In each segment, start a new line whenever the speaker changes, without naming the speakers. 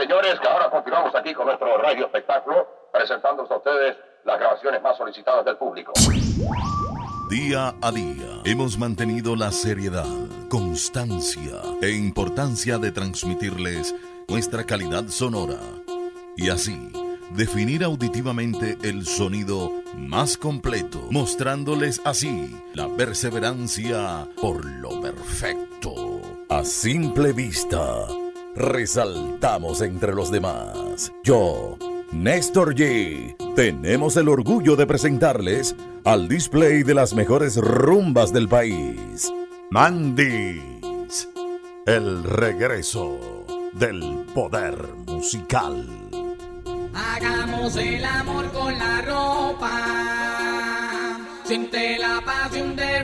señores, que ahora continuamos aquí con nuestro radio espectáculo, presentándoles a ustedes las grabaciones más solicitadas del público.
Día a día hemos mantenido la seriedad, constancia e importancia de transmitirles nuestra calidad sonora y así definir auditivamente el sonido más completo, mostrándoles así la perseverancia por lo perfecto. A simple vista, resaltamos entre los demás. Yo, Néstor G, tenemos el orgullo de presentarles al display de las mejores rumbas del país. Mandis, el regreso del poder musical.
Hagamos el amor con la ropa, siente la pasión de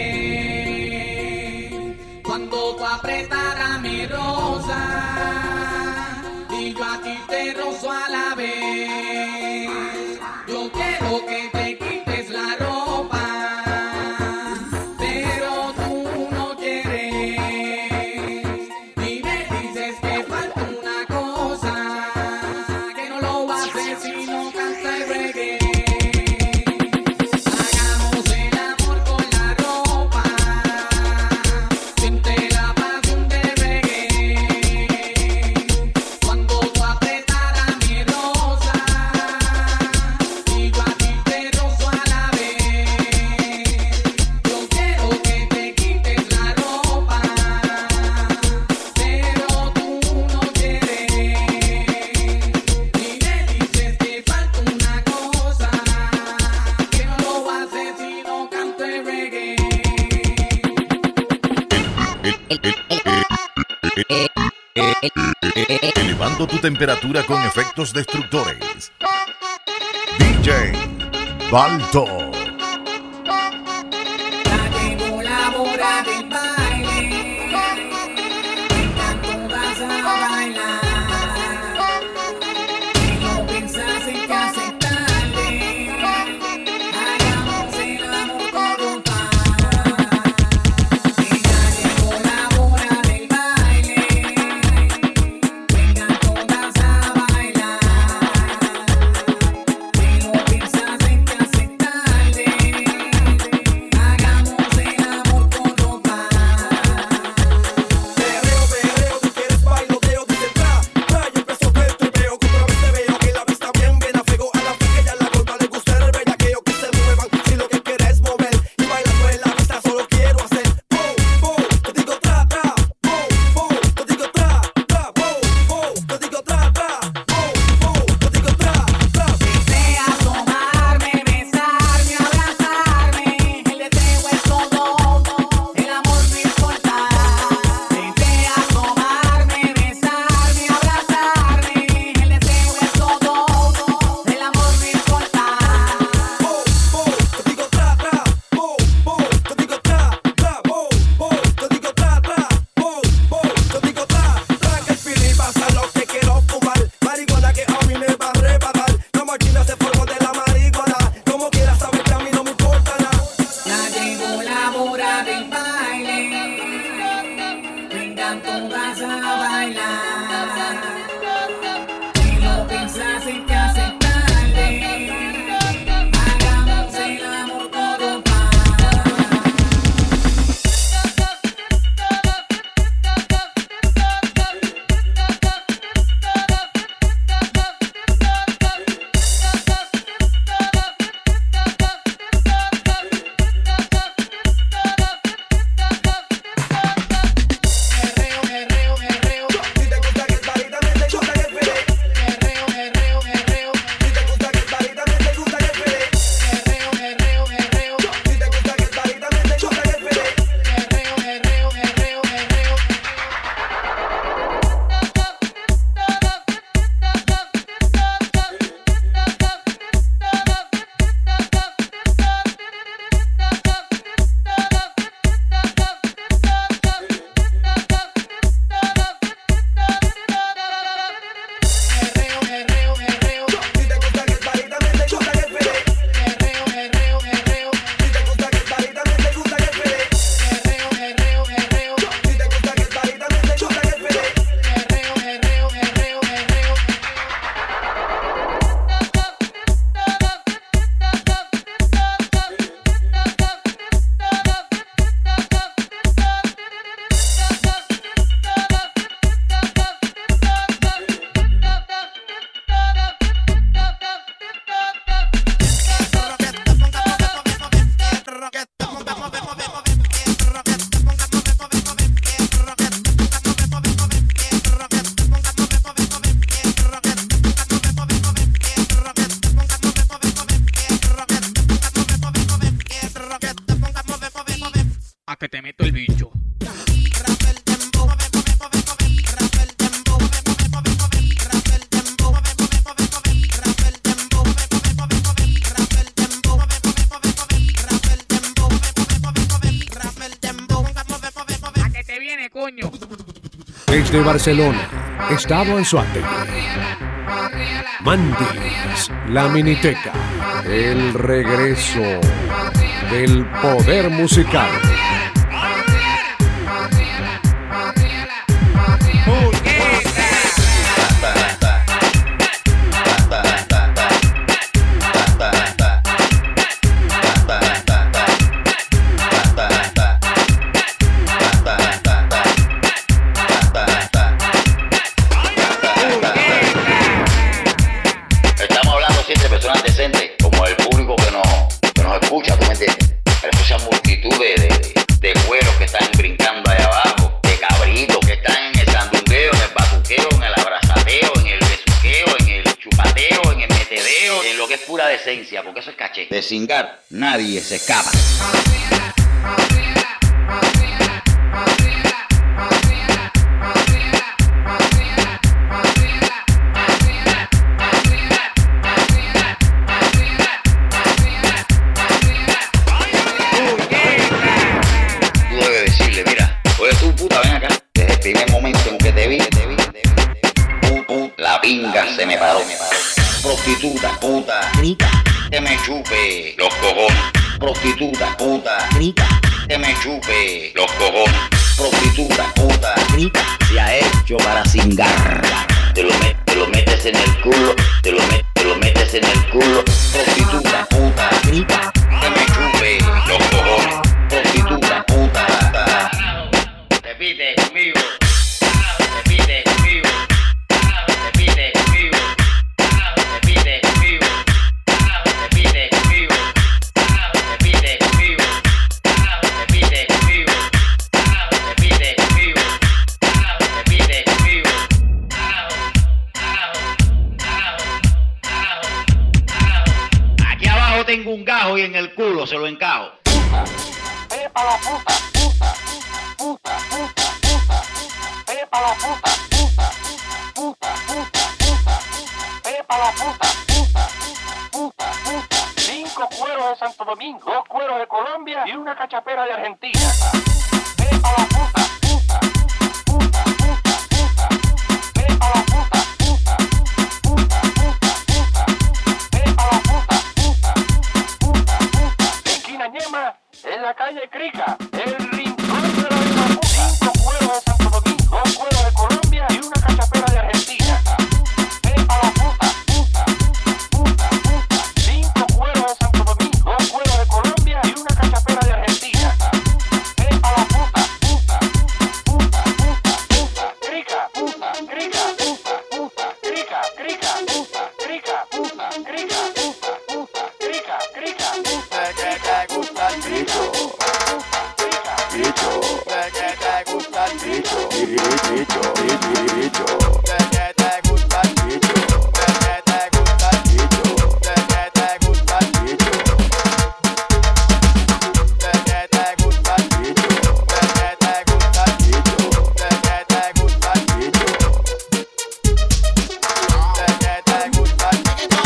reggae. Cuando tú apretaras mi rosa y yo a ti te rozo a la vez, yo quiero que te quites la ropa, pero tú no quieres y me dices que falta una cosa, que no lo haces si no canta el reggae. Hagamos el amor con la ropa, siente la pasión del reggae. Cuando tú apretaras mi rosa y yo a ti te rozo a la vez, yo quiero que te quites la ropa, pero tú no quieres y me dices que falta una cosa, que no lo haces si no canto el reggae.
Elevando tu temperatura con efectos destructores. DJ Balto.
Ya llegó la hora del baile, vengan todas a bailar, y no piensas en que hace tarde, hagamos el amor todo paz. Ya llegó la hora del baile, vengan todas a bailar, y no piensas en que hace tarde,
pa' que te meto el bicho. ¿A qué te viene, coño?
Desde Barcelona, Estado Anzoátegui, Mandis, la Miniteca, el regreso del poder musical.
Porque eso es caché. De cingar, nadie se escapa. Tú debes decirle, mira, oye tú puta, ven acá. Desde el primer momento en que te vi, la pinga se me paró. Prostituta, puta, rica, que me chupe los cojones. Prostituta, puta, rica, que me chupe los cojones. Prostituta, puta, rica, se ha hecho para cingar. Te lo metes en el culo, te lo metes en el culo. Prostituta, puta, rica, que me chupe los cojones. Prostituta, puta. Repite conmigo. Repite conmigo. Repite conmigo. Repite conmigo. Repite conmigo. Repite conmigo. Repite conmigo. Repite conmigo. Repite conmigo. Aquí abajo tengo un gajo y en el culo se lo encajo.
¡Epa la puta! ¡Puta! ¡Puta! ¡Puta! ¡Puta! ¡Epa la puta! ¡Puta! ¡Puta! ¡Puta! ¡Puta! ¡Epa la puta! ¡Puta! ¡Puta! ¡Puta! 5 cueros de Santo Domingo, 2 cueros de Colombia y una cachapera de Argentina. ¡Epa la puta! ¡Puta! ¡Puta! ¡Puta! ¡Puta! ¡Epa la puta! ¡Puta! ¡Puta! ¡Puta! ¡Puta! ¡Epa la puta! ¡Puta! ¡Puta! ¡Puta! Esquina Ñema, en la calle Crica, el rincón de la misma puta. 5 cueros de Santo Domingo, 2 cueros de Colombia y una cachapera de Argentina. ¡Epa la puta! ¡Puta! ¡Puta! ¡Puta! 5 cueros de Santo Domingo, 2 cueros de Colombia y una cachapera de Argentina. ¡Epa la puta! ¡Puta! ¡Puta! ¡Puta! ¡Puta! ¡Crica! ¡Puta! ¡Crica! ¡Puta! ¡Puta! ¡Crica! ¡Crica! ¡Puta! ¡Crica! ¡Puta! ¡Crica! ¡Puta! ¡Puta! ¡Crica! ¡Crica! ¡Puta! ¡Que te gusta el grito! ¡Grito! ¡Que te gusta el grito! ¡Grito! ¡Grito! ¡Que te gusta el grito! ¡Que te gusta el grito! ¡Que te gusta el grito! ¡Que te gusta el grito! ¡Que te gusta el grito! ¡Que te gusta el grito! ¡Que te gusta el grito!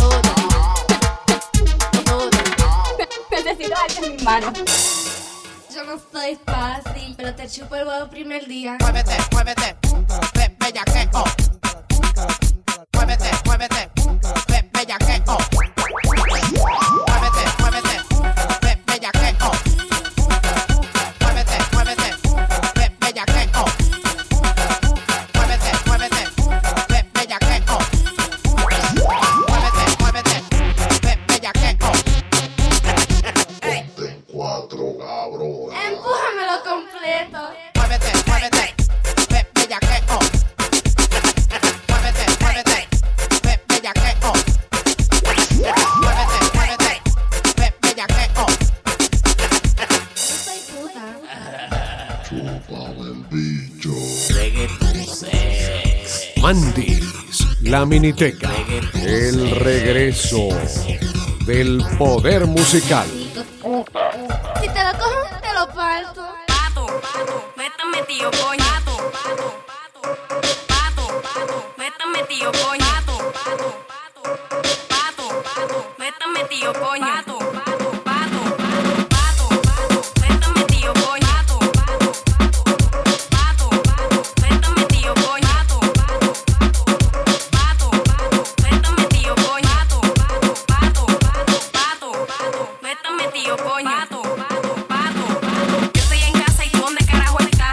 mano. Yo no soy fácil, pero te chupo el huevo primer día.
Muévete, muévete, bellaqueo. Muévete, muévete, bellaqueo. Muévete, muévete, bellaqueo. Muévete, muévete, bellaqueo. Muévete, muévete, bellaqueo. Muévete, muévete, bellaqueo.
Ponte cuatro, cabrón.
Empújamelo completo.
Muévete, muévete, bellaqueo. Muévete, muévete, bellaqueo. Muévete, muévete, bellaqueo.
Yo soy puta.
Chúpame el bicho.
Mandis, la miniteca, el regreso del poder musical.
Si te lo cojo, te lo parto.
Pato, no estás metido, coño. Pato, no estás metido, coño. Pato, no estás metido, coño. Pato, no estás metido, coño. Pato, no estás metido, coño. Pato, no estás metido, coño. Pato, no estás metido, coño. Yo estoy en casa y tú dónde carajo estás.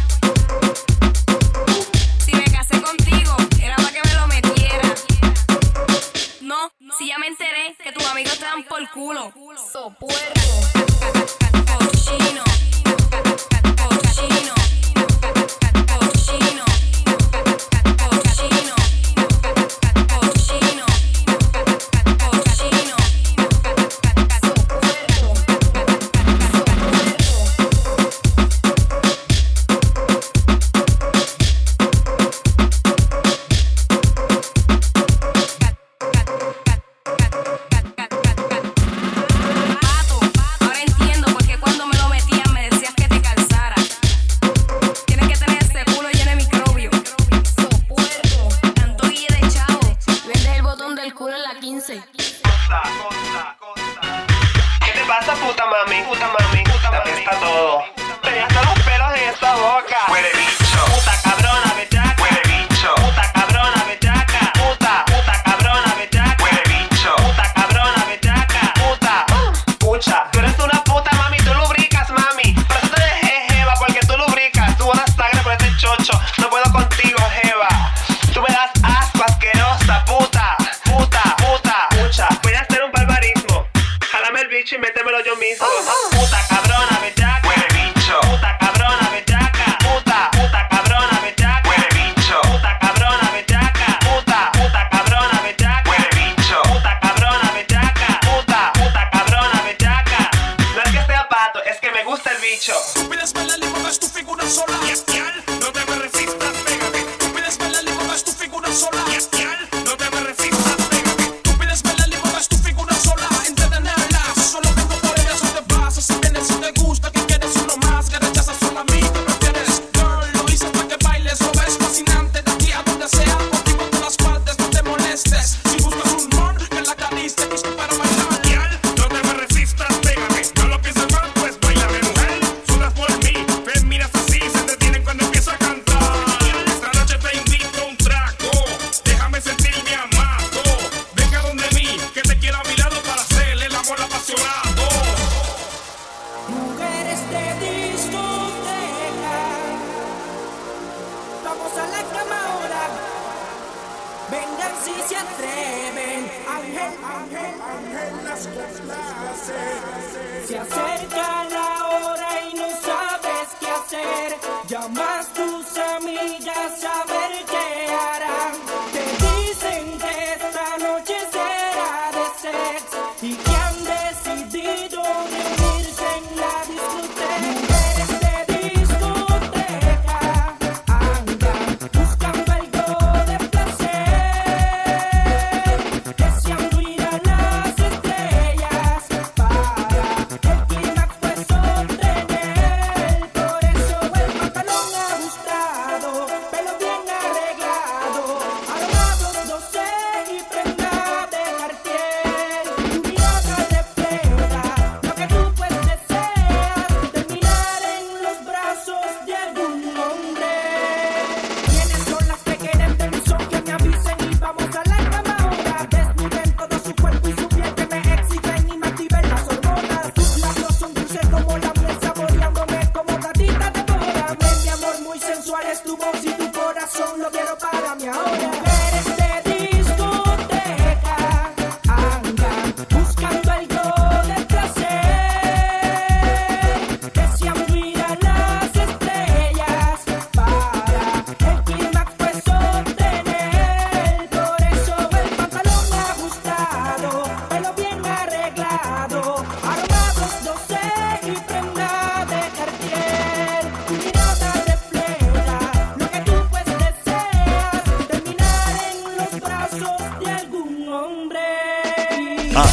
Si me casé contigo, era para que me lo metiera. No, si ya me enteré que tus amigos te dan por culo. Sopuerco. Cochino. Cochino. Cochino. Cochino. Cochino. Cochino. Pato, ahora entiendo por qué cuando me lo metías me decías que te calzara. Tienes que tener ese culo lleno de microbio. Sopuerco. Tanto guille de chavo. Vendes el botón del culo en la 15.
¿Qué te pasa, puta mami? Te apesta todo. Te hasta los pelos en esta boca. Huele bicho. Puta cabrona, bellaca. Huele bicho. Puta cabrona, bellaca. Puta cabrona, bellaca. Huele bicho. Puta cabrona, bellaca. Pucha. Tú eres una puta, mami. Tú lubricas, mami. Por eso te dejé, jeva, porque tú lubricas. Tú botas sangre por ese chocho. No puedo contigo, jeva. Tú me das asco, asquerosa, puta. Pucha. Voy a hacer un barbarismo. Jálame el bicho y métemelo yo mismo. Puta cabrona, bellaca. Huele bicho. Puta cabrona, bellaca. Puta cabrona, bellaca. Huele bicho. Puta cabrona, bellaca. Puta cabrona, bellaca. Huele bicho. Puta cabrona, bellaca. Puta cabrona, bellaca. No es que sea pato, es que me gusta el bicho.
Tú pides bailar y mueves tu figura sola. No te me resistas, pégate. Tú pides bailar y mueves tu figura sola. No te me resistas, pégate. Tú pides bailar y mueves tu figura sola. Entretenerla, solo vengo por ella, eso te pasa. Si vienes, si te gusta, que quieres uno más, que rechazas solo a mí, te prefieres. Girl, lo hice para que bailes, lo ves fascinante. De aquí a donde sea, contigo en todas partes, no te molestes. Si buscas un mon, que la caniste, listo para bailar. No te me resistas, pégate. No lo pienses mal, pues bailame, mujer. Sudas por mí, ven, miras así, se detienen cuando empiezo a cantar. Esta noche te invito a un trago, déjame sentirme amado. Venga donde mí, que te quiero a mi lado para hacerle el amor apasionado.
Mujeres de discoteca, vamos a la cama ahora. Vengan si se atreven. Ángel, las complace. Se acerca la hora y no sabes qué hacer. Llamas tus amigas a ver qué harán. Te dicen que esta noche será de sex y que han decidido reunirse en la discoteca. Mujeres de discoteca andan buscando algo de placer, deseando ir a las estrellas para el clímax pues obtener. Por eso el pantalón ajustado, pelo bien arreglado.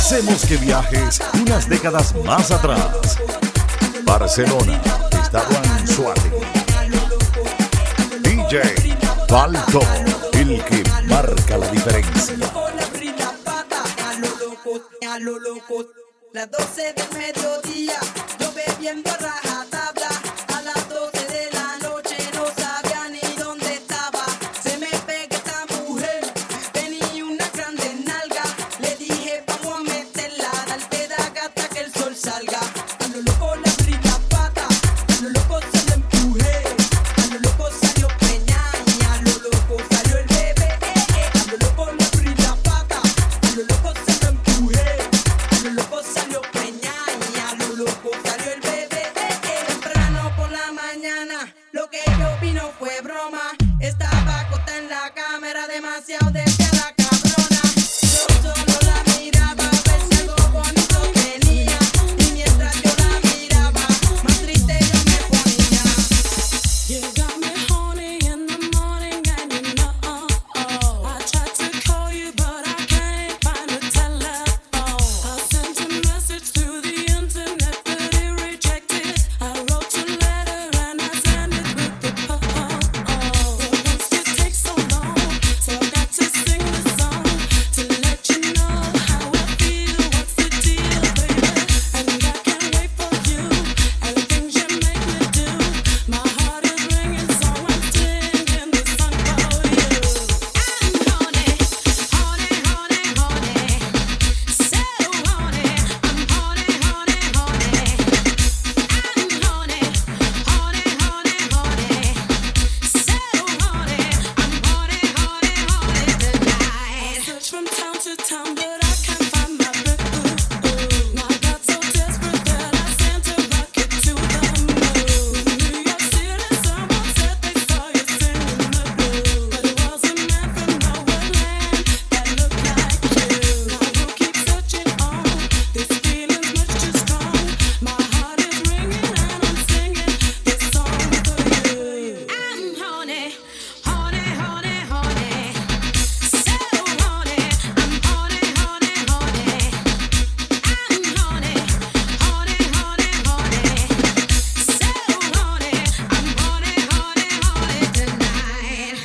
Hacemos que viajes unas décadas más atrás. Barcelona, Estado Anzoátegui. DJ Balto, el que marca la diferencia.
A lo loco, las 12 del mediodía, yo bebiendo a rajatabla. A las 12 de la noche no sabía ni dónde estaba. Se me pega esta mujer, tenía una grande nalga. Le dije vamos a meterla, darte da gata que el sol salga. A lo loco le abrí la pata, a lo loco se lo empujé. A lo loco salió peñaña, a lo loco salió el bebé. A lo loco le abrí la pata, a lo loco se lo empujé. A lo loco salió peñaña, a lo loco salió el bebé. Temprano por la mañana, lo que yo vi no fue broma. Estaba acostada en la cámara, demasiado deseada cabrona. Yo solo la miraba a ver si algo bonito tenía. Y mientras yo la miraba, más triste yo me ponía.
You got me horny in the morning and you know I tried to call you but I can't find a telephone. I sent a message through the internet but it rejected. I wrote a letter and I sent it with the post. It wants to take so long, so I got to sing the song to let you know how I feel. What's the deal, baby? And I can't wait for you and the things you make me do. My heart is ringing, so I'm singing this song for you. I'm horny, horny, horny, horny, so horny. I'm horny, horny, horny. I'm horny, horny, horny, horny, so horny. I'm horny, horny, horny tonight. I search from town to town, but I can't find my boo. I got so desperate that I sent a rocket to the moon. New York City, someone said they saw you singing the blues, but it was a man from nowhere land that looked like you. Now we'll keep searching on. This feeling's much too strong. My heart is ringing and I'm singing this song for you. I'm horny, horny, horny, horny, so horny. I'm horny, horny, horny. I'm horny, horny, horny, horny, so horny. I'm horny, horny, horny tonight.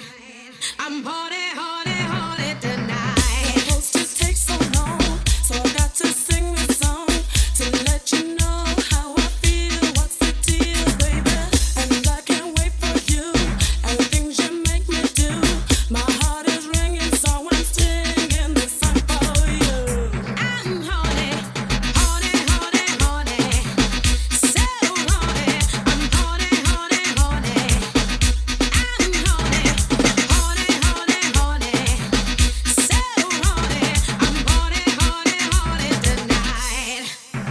I'm horny, horny, horny tonight. The posters take so long, so I got to sing this song to let you know how I feel. What's the deal, baby? And I can't wait for you and the things you make me do. My heart is ringing, so I'm singing this song for you. I'm horny, horny, horny, horny, so horny. I'm horny, horny, horny. I'm horny, horny, horny, horny, so horny. I'm horny, horny, horny tonight.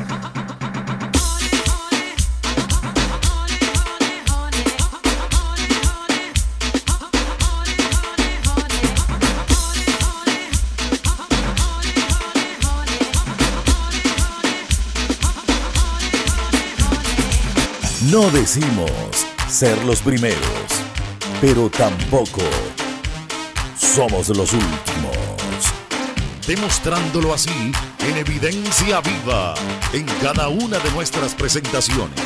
No decimos ser los primeros, pero tampoco somos los últimos. Demostrándolo así en evidencia viva en cada una de nuestras presentaciones.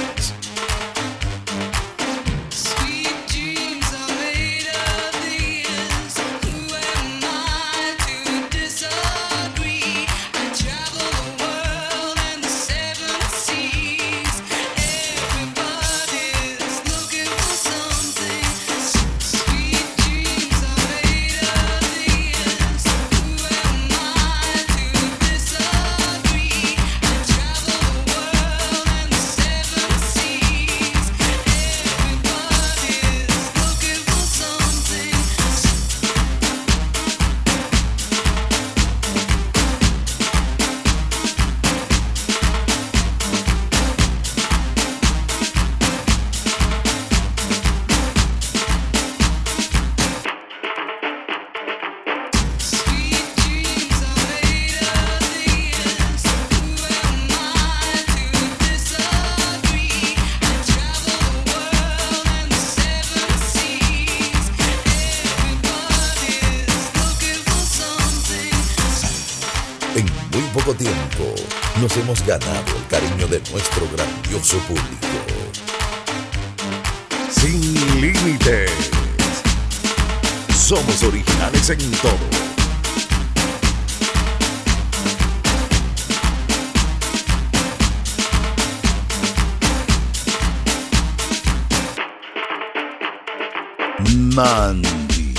Sweet dreams are made of these. Who am I to disagree? I travel the world and the 7 seas. Everybody's looking for something. Sweet dreams are made of these. Who am I to disagree? I travel the world and the 7 seas.
poco tiempo nos hemos ganado el cariño de nuestro grandioso público. Sin límites. Somos originales en todo. Mandis,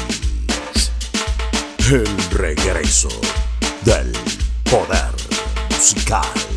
el regreso del poder musical.